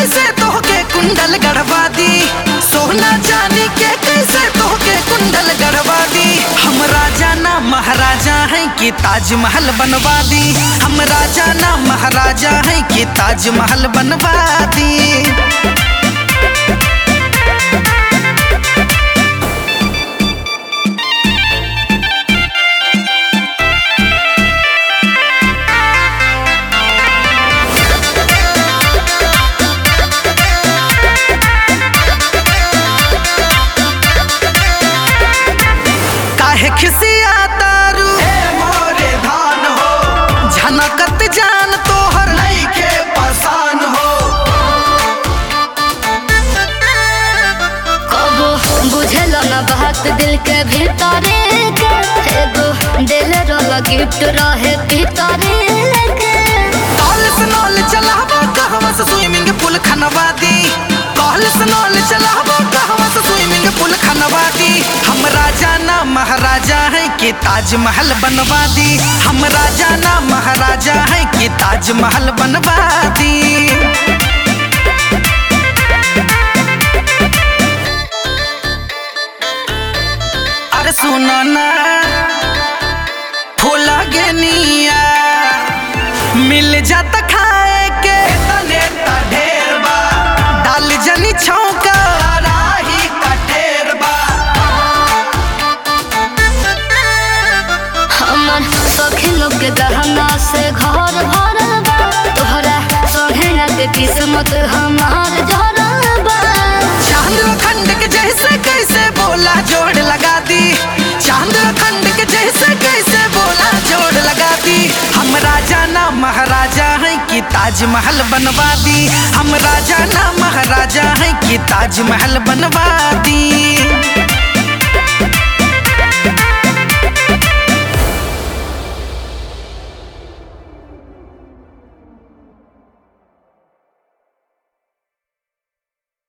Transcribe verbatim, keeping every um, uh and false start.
कैसे तोहके कुंडल गढ़वा दी, सोना चांदी के कैसे तोहके कुंडल गढ़वा दी। हम राजा ना महाराजा हैं कि ताजमहल बनवा दी, हम राजा ना महाराजा हैं कि ताजमहल बनवा दी। खिसिया तारू मोरे धान हो, झनकत जान तोहर नइखे पसान हो। कबो बुझल न बात दिल के भीतरे के, एगो दिल रोला गिफ्ट रहे भीतरे के। कहल सनोल चलाबो कहवा से स्विमिंग पूल खनवा दी, कहल सनोल चलाबो कहवा से स्विमिंग पूल खनवा दी। हम राजा ना महाराजा हैं कि ताजमहल बनवा दी, हम राजा ना महाराजा हैं कि ताजमहल बनवा दी। अरे सुनो ना फूला गेनिया मिल जाता खाए के तने ता ढेर बा, डाल जनी छौका राही का ढेर बा। हमर सखी लोग के गहना से घर भरल बा, तोहरा सोहेना के किस्मत हमार झरल बा। चांद खंड के जैसे कैसे बोला जोड़ लगा दी, चांद खंड के जैसे कैसे बोला जोड़ लगा दी। हम राजा ना महाराजा हैं कि ताजमहल बनवा दी, हम राजा ना महाराजा हैं कि ताजमहल बनवा दी।